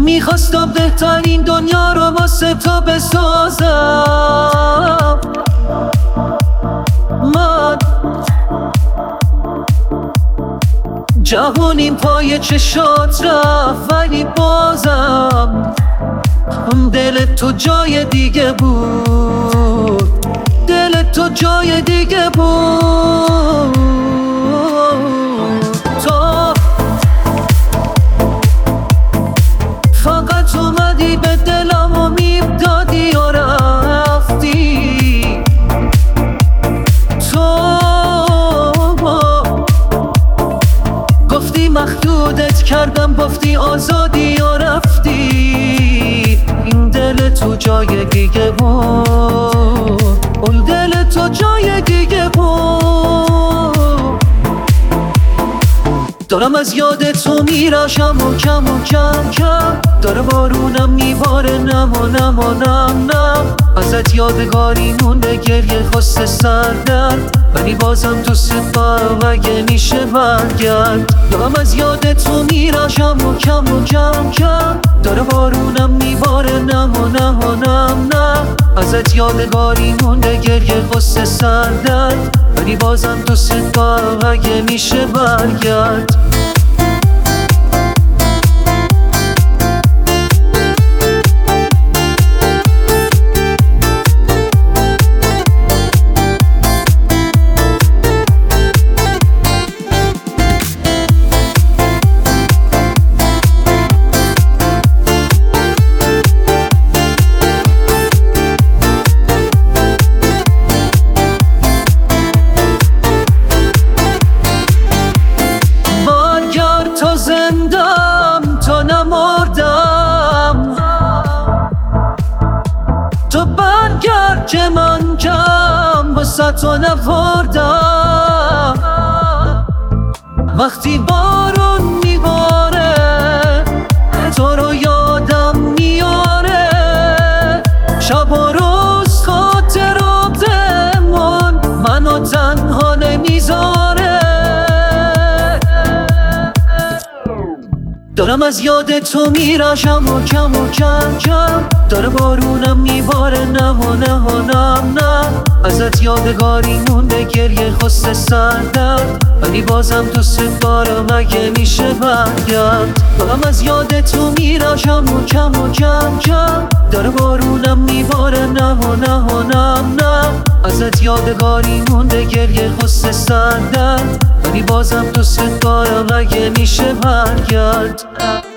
میخواستم بهترین دنیا رو واسه تو بسازم. من جهانیم پای چشات رفت، ولی بازم دل تو جای دیگه بود، دل تو جای دیگه بود. تو فقط اومدی به دلم و میدادی و رفتی. تو گفتی مخدودت کردم، گفتی آزادی و رفتی. این دل تو جای دیگه بود، اون دل تو جای دیگه بود. دارم از یاد تو میراشم و کم داره بارونم میباره نم و نم و نم نم. ازت یادگاری مونده گریه خواست سردرد، ولی بازم تو سپاه اگه میشه برگرد. دارم از یاد تو میراشم و کم داره بارونم میباره نم و نم و نم نم. ازت یادگاری مونده گریه خواست سردرد، ولی بازم تو سپاه اگه میشه برگرد. تو برگرد که من کم واسه تو نبردم. وقتی بارون میباره تو رو یادم میاره، شب و روز خاطراتمون منو تنها نمیذاره. دارم از یاد تو میراشم و کم داره بارونم میباره نم و نم و نم نم. ازت یادگاری مونده گریه خواست سردرد، ولی بازم تو سپارم اگه میشه برگرد. دارم از یاد تو میراشم و کم داره بارونم میباره نم و نم و نم نم. ازت یادگاری مونده گریه خواست سردرد، ولی بازم تو سپارم اگه میشه برگرد.